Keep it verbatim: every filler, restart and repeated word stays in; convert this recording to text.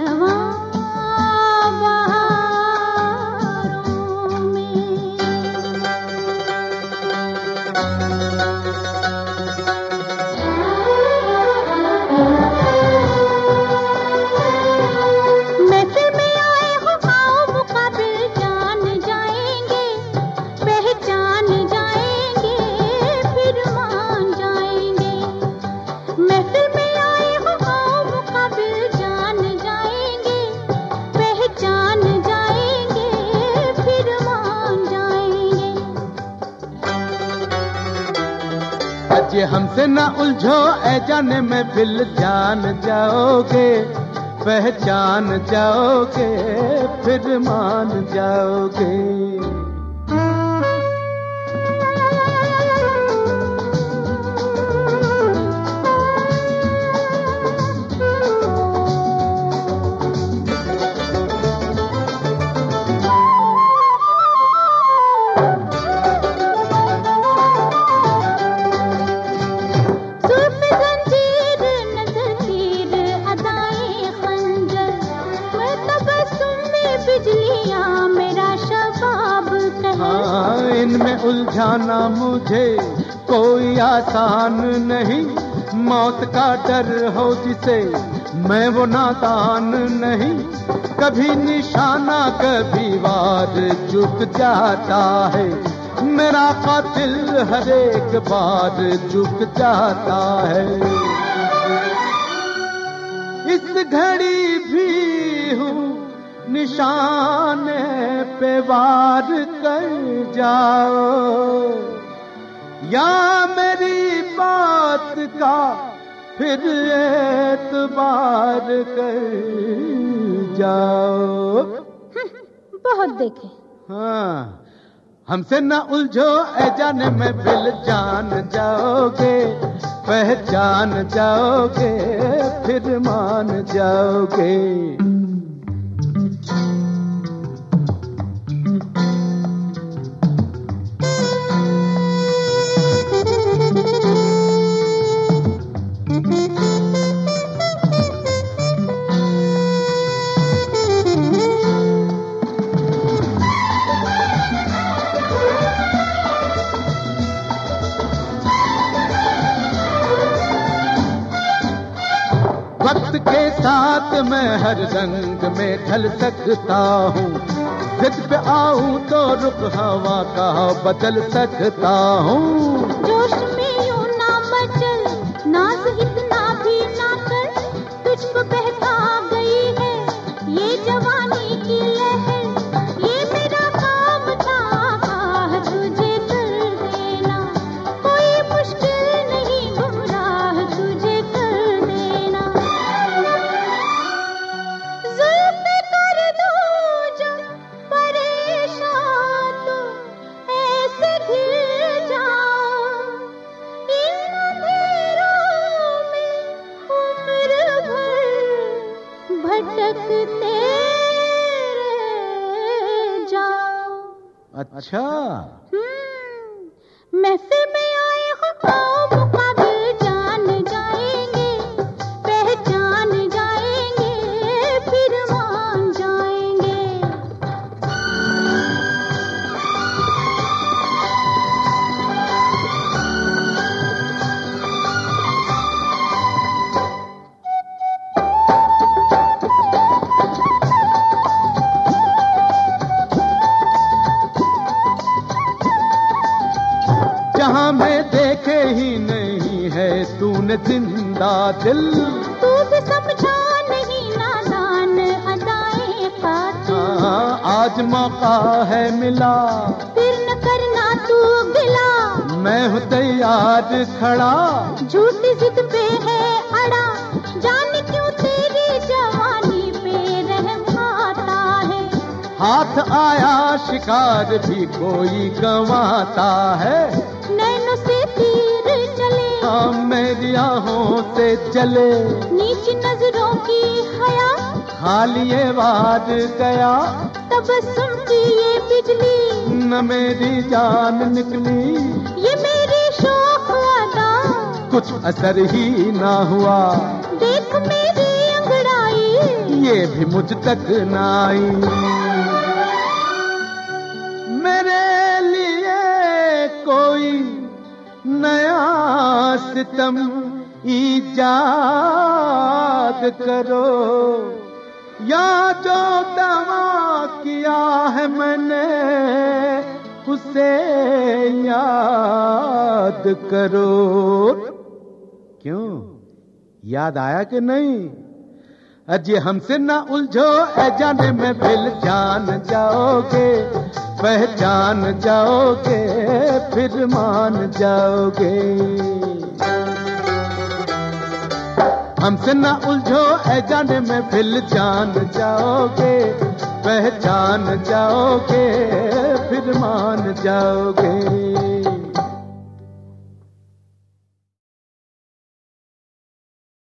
ये हमसे ना उलझो ऐ जाने में फिर जान जाओगे, पहचान जाओगे, फिर मान जाओगे। इनमें उलझाना मुझे कोई आसान नहीं, मौत का डर हो जिसे मैं वो नादान नहीं। कभी निशाना कभी वार चुक जाता है, मेरा कातिल हर एक बार चुक जाता है। इस घड़ी भी हूँ निशाने पे वार कर जाओ, या मेरी बात का फिर एतबार कर जाओ। बहुत देखे। हाँ, हमसे न उलझो ऐ जाने में फिर जान जाओगे, पहचान जाओगे, फिर मान जाओगे। वक्त के साथ मैं हर रंग में ढल सकता हूँ, जिद पे आऊँ तो रुख हवा का बदल सकता हूँ। जोश में यूं ना मचल, नाज इतना भी ना कर, तुझको बहका गई है ये जवानी की लहर। ये मेरा काम था तुझे कर देना, कोई मुश्किल नहीं गुमराह तुझे कर देना। जुल्फ़े कर दूं जो परेशान तो ऐसे घिर जाऊं, इन अंधेरों में उम्र भर भटकते रह जाऊं। अच्छा, हम्म, महफिल में आए हो आओ मुकाबिल जान जाएंगे, पहचान जाएंगे, फिर मान जाएंगे। जहाँ मैं देखे ही नहीं है तूने जिंदा दिल, तू भी समझा नहीं नादान अदाएं खातिर। हाँ, आज मौका है मिला, फिर न करना तू गिला, मैं हूँ तैयार खड़ा। झूठी जिद पे है अड़ा, जाने क्यों तेरी जवानी पे रहम आता है। हाथ आया शिकार भी कोई गंवाता है, नैनों से तीर चले, हाँ मेरी आहों से जले। नीची नजरों की हया, हालिए वार गया, तबस्सुम की ये बिजली, न मेरी जान निकली। ये मेरी शौक अदा, कुछ असर ही ना हुआ, देख मेरी अंगड़ाई ये भी मुझ तक ना आई। मेरे लिए कोई नया सितम ईजाद करो, या जो दावा किया है मैंने उसे याद करो। क्यों, याद आया कि नहीं? अजी हमसे ना उलझो ऐ जाने में फिर जान जाओगे, पहचान जाओगे, फिर मान जाओगे। हमसे ना उलझो ऐ जाने में फिर जान जाओगे, पहचान जाओगे, फिर मान जाओगे।